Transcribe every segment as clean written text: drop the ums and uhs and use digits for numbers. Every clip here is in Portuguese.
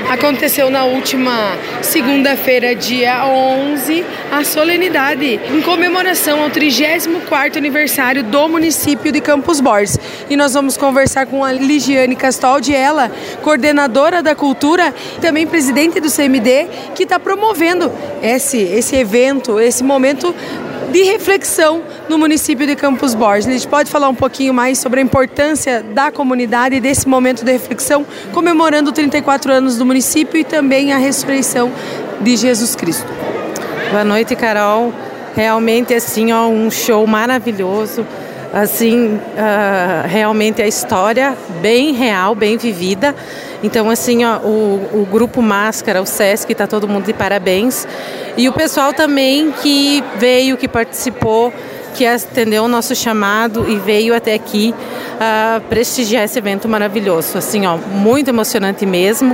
Aconteceu na última segunda-feira, dia 11, a solenidade em comemoração ao 34º aniversário do município de Campos Borges. E nós vamos conversar com a Ligiane Castoldi, ela, coordenadora da cultura, também presidente do CMD, que está promovendo esse evento, esse momento de reflexão no município de Campos Borges. A gente pode falar um pouquinho mais sobre a importância da comunidade desse momento de reflexão, comemorando 34 anos do município e também a ressurreição de Jesus Cristo. Boa noite, Carol. Realmente, assim, um show maravilhoso. Assim, realmente a história bem real, bem vivida. Então, assim, o Grupo Máscara, o Sesc, está todo mundo de parabéns. E o pessoal também que veio, que participou, que atendeu o nosso chamado e veio até aqui prestigiar esse evento maravilhoso. Assim, muito emocionante mesmo.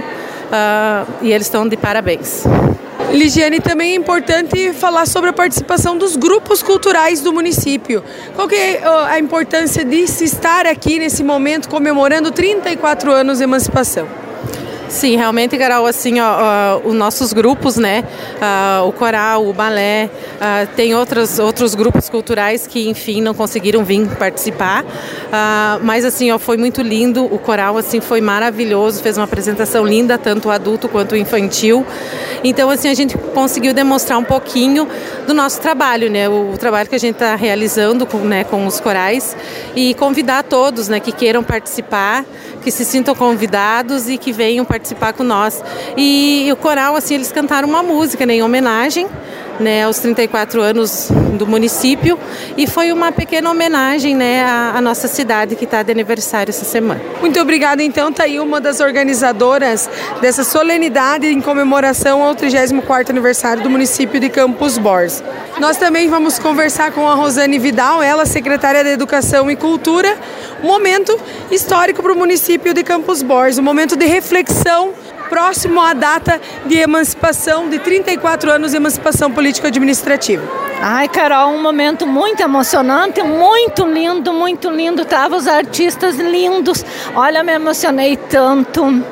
E eles estão de parabéns. Ligiane, também é importante falar sobre a participação dos grupos culturais do município. Qual que é a importância de se estar aqui nesse momento comemorando 34 anos de emancipação? Sim, realmente, Carol, assim, os nossos grupos, né, o coral, o balé, tem outros grupos culturais que, enfim, não conseguiram vir participar, mas, assim, foi muito lindo, o coral, assim, foi maravilhoso, fez uma apresentação linda, tanto o adulto quanto o infantil, então, assim, a gente conseguiu demonstrar um pouquinho do nosso trabalho, né, o trabalho que a gente está realizando com os corais e convidar todos, né, que queiram participar, que se sintam convidados e que venham participar com nós. E o coral, assim, eles cantaram uma música, né, em homenagem, né, aos 34 anos do município, e foi uma pequena homenagem, né, à nossa cidade que está de aniversário essa semana. Muito obrigada, então, está aí uma das organizadoras dessa solenidade em comemoração ao 34º aniversário do município de Campos Borges. Nós também vamos conversar com a Rosane Vidal, ela, secretária de Educação e Cultura, um momento histórico para o município de Campos Borges, um momento de reflexão próximo à data de emancipação, de 34 anos de emancipação político-administrativa. Ai, Carol, um momento muito emocionante, muito lindo, tava os artistas lindos. Olha, me emocionei tanto,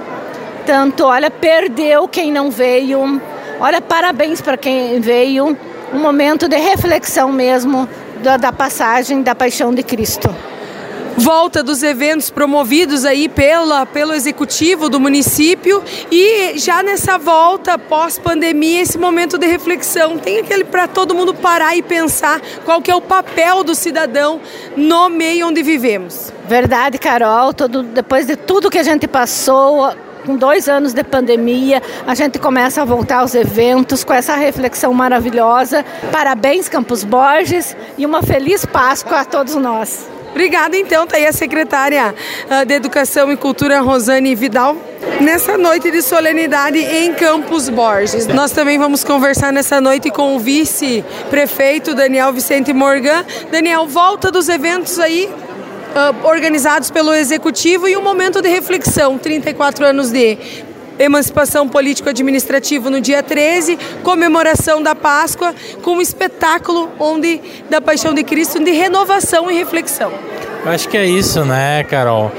olha, perdeu quem não veio. Olha, parabéns para quem veio. Um momento de reflexão mesmo da passagem da Paixão de Cristo. Volta dos eventos promovidos aí pelo executivo do município e já nessa volta pós-pandemia, esse momento de reflexão, tem aquele para todo mundo parar e pensar qual que é o papel do cidadão no meio onde vivemos. Verdade, Carol, depois de tudo que a gente passou, com 2 anos de pandemia, a gente começa a voltar aos eventos com essa reflexão maravilhosa. Parabéns, Campos Borges, e uma feliz Páscoa a todos nós. Obrigada, então, está aí a secretária de Educação e Cultura, Rosane Vidal, nessa noite de solenidade em Campos Borges. Nós também vamos conversar nessa noite com o vice-prefeito Daniel Vicente Morgan. Daniel, volta dos eventos aí organizados pelo Executivo e um momento de reflexão, 34 anos de emancipação político-administrativa no dia 13, comemoração da Páscoa, com um espetáculo da Paixão de Cristo, de renovação e reflexão. Eu acho que é isso, né, Carol?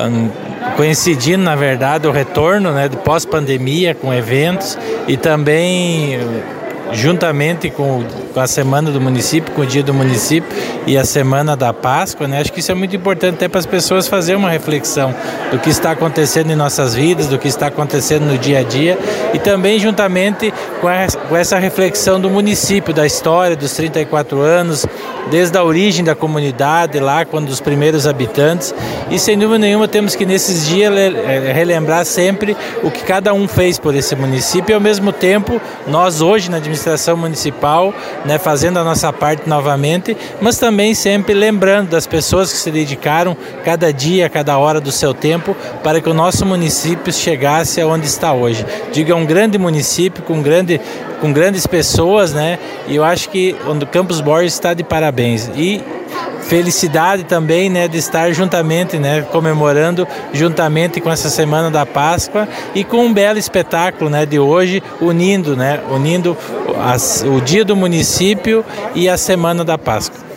Coincidindo, na verdade, o retorno, né, do pós-pandemia com eventos e também juntamente com a Semana do Município, com o Dia do Município e a Semana da Páscoa, né? Acho que isso é muito importante até para as pessoas fazerem uma reflexão do que está acontecendo em nossas vidas, do que está acontecendo no dia a dia e também juntamente com essa reflexão do município, da história dos 34 anos, desde a origem da comunidade, lá quando os primeiros habitantes, e sem dúvida nenhuma temos que nesses dias relembrar sempre o que cada um fez por esse município e ao mesmo tempo nós hoje na administração municipal, né, fazendo a nossa parte novamente, mas também sempre lembrando das pessoas que se dedicaram cada dia, cada hora do seu tempo para que o nosso município chegasse aonde está hoje. Digo, é um grande município com grandes pessoas, né? E eu acho que o Campos Borges está de parabéns. E felicidade também, né, de estar juntamente, né, comemorando juntamente com essa Semana da Páscoa e com um belo espetáculo, né, de hoje, unindo o Dia do Município e a Semana da Páscoa.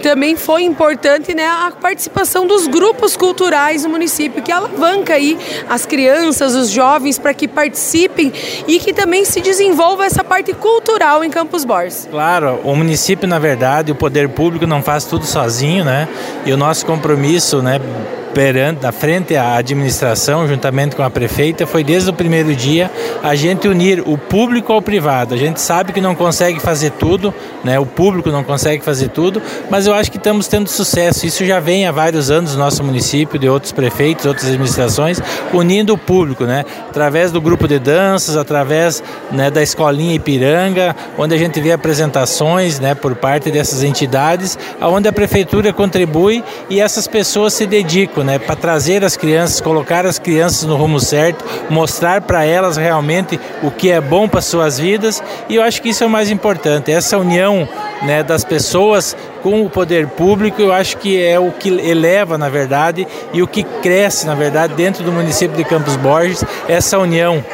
também foi importante, né, a participação dos grupos culturais do município, que alavanca aí as crianças, os jovens, para que participem e que também se desenvolva essa parte cultural em Campos Borges. Claro, o município, na verdade, o poder público não faz tudo sozinho, né? E o nosso compromisso, né, da frente à administração, juntamente com a prefeita, foi desde o primeiro dia a gente unir o público ao privado. A gente sabe que não consegue fazer tudo, né? O público não consegue fazer tudo, mas eu acho que estamos tendo sucesso. Isso já vem há vários anos no nosso município, de outros prefeitos, outras administrações, unindo o público, né? Através do grupo de danças, através, né, da Escolinha Ipiranga, onde a gente vê apresentações, né, por parte dessas entidades, onde a prefeitura contribui e essas pessoas se dedicam, né, para trazer as crianças, colocar as crianças no rumo certo, mostrar para elas realmente o que é bom para suas vidas, e eu acho que isso é o mais importante, essa união, né, das pessoas com o poder público. Eu acho que é o que eleva, na verdade, e o que cresce, na verdade, dentro do município de Campos Borges, essa união,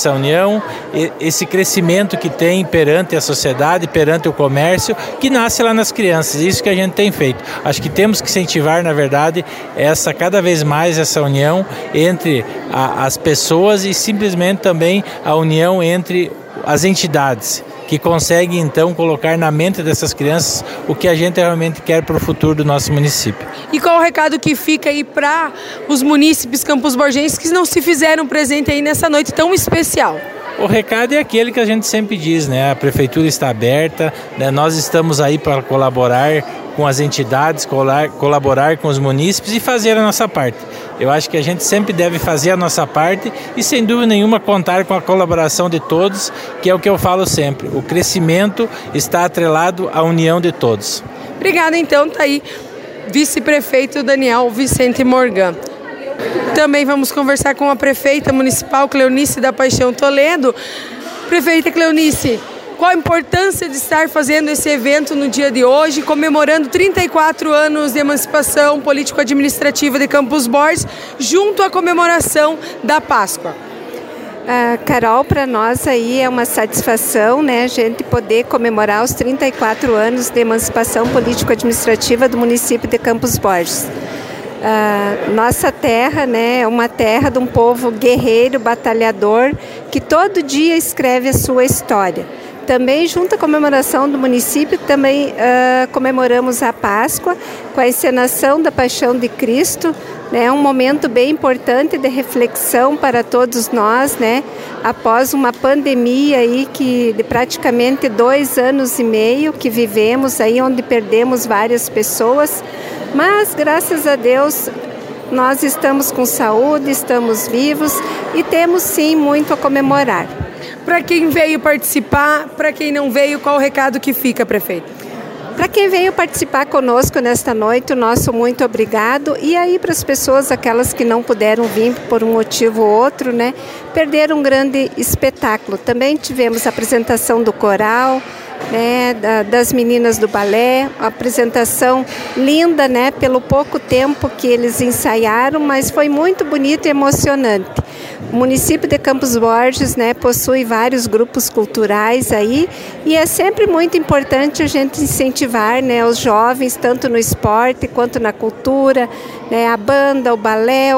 esse crescimento que tem perante a sociedade, perante o comércio, que nasce lá nas crianças. Isso que a gente tem feito. Acho que temos que incentivar, na verdade, cada vez mais essa união entre as pessoas e simplesmente também a união entre as entidades, que conseguem então colocar na mente dessas crianças o que a gente realmente quer para o futuro do nosso município. E qual o recado que fica aí para os munícipes campos-borgenses que não se fizeram presente aí nessa noite tão especial? O recado é aquele que a gente sempre diz, né? A prefeitura está aberta, né? Nós estamos aí para colaborar com as entidades, colaborar com os munícipes e fazer a nossa parte. Eu acho que a gente sempre deve fazer a nossa parte e, sem dúvida nenhuma, contar com a colaboração de todos, que é o que eu falo sempre. O crescimento está atrelado à união de todos. Obrigada, então, tá aí, vice-prefeito Daniel Vicente Morgan. Também vamos conversar com a prefeita municipal, Cleonice da Paixão Toledo. Prefeita Cleonice, qual a importância de estar fazendo esse evento no dia de hoje, comemorando 34 anos de emancipação político-administrativa de Campos Borges, junto à comemoração da Páscoa? Carol, para nós aí é uma satisfação, né, a gente poder comemorar os 34 anos de emancipação político-administrativa do município de Campos Borges. Nossa terra, né, é uma terra de um povo guerreiro, batalhador, que todo dia escreve a sua história. Também, junto à comemoração do município, também comemoramos a Páscoa com a encenação da Paixão de Cristo, né, um momento bem importante de reflexão para todos nós, né, após uma pandemia aí de praticamente 2 anos e meio que vivemos aí, onde perdemos várias pessoas, mas graças a Deus nós estamos com saúde, estamos vivos e temos sim muito a comemorar. Para quem veio participar, para quem não veio, qual o recado que fica, prefeito? Para quem veio participar conosco nesta noite, o nosso muito obrigado. E aí para as pessoas, aquelas que não puderam vir por um motivo ou outro, né, perderam um grande espetáculo. Também tivemos a apresentação do coral, né, das meninas do balé, uma apresentação linda, né, pelo pouco tempo que eles ensaiaram, mas foi muito bonito e emocionante. O município de Campos Borges, né, possui vários grupos culturais aí e é sempre muito importante a gente incentivar, né, os jovens, tanto no esporte quanto na cultura, né, a banda, o balé, o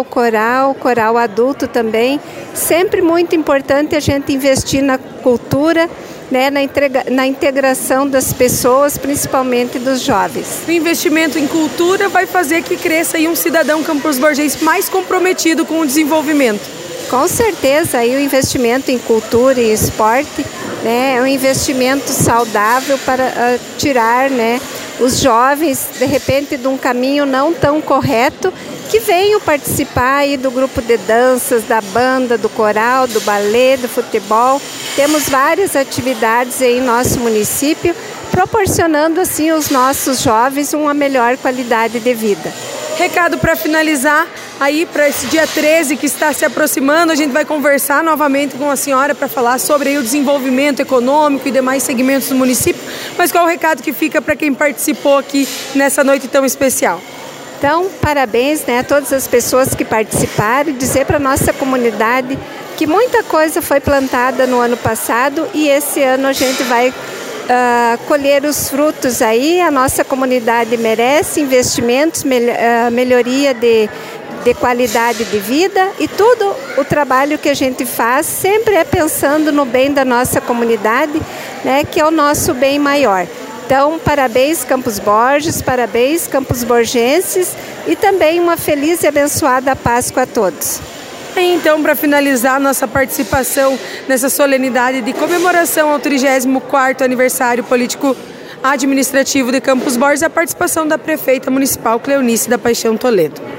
coral adulto também. Sempre muito importante a gente investir na cultura, né, na integração das pessoas, principalmente dos jovens. O investimento em cultura vai fazer que cresça aí um cidadão campos-borgense mais comprometido com o desenvolvimento. Com certeza, aí o investimento em cultura e esporte, né, é um investimento saudável para tirar, né, os jovens, de repente, de um caminho não tão correto, que venham participar aí do grupo de danças, da banda, do coral, do balé, do futebol. Temos várias atividades aí em nosso município, proporcionando assim aos nossos jovens uma melhor qualidade de vida. Recado para finalizar, aí para esse dia 13 que está se aproximando, a gente vai conversar novamente com a senhora para falar sobre aí o desenvolvimento econômico e demais segmentos do município, mas qual o recado que fica para quem participou aqui nessa noite tão especial? Então, parabéns, né, a todas as pessoas que participaram e dizer para a nossa comunidade que muita coisa foi plantada no ano passado e esse ano a gente vai colher os frutos aí. A nossa comunidade merece investimentos, melhoria de qualidade de vida, e tudo o trabalho que a gente faz sempre é pensando no bem da nossa comunidade, né, que é o nosso bem maior. Então, parabéns Campos Borges, parabéns Campos Borgenses, e também uma feliz e abençoada Páscoa a todos. Então, para finalizar nossa participação nessa solenidade de comemoração ao 34º aniversário político administrativo de Campos Borges, a participação da prefeita municipal Cleonice da Paixão Toledo.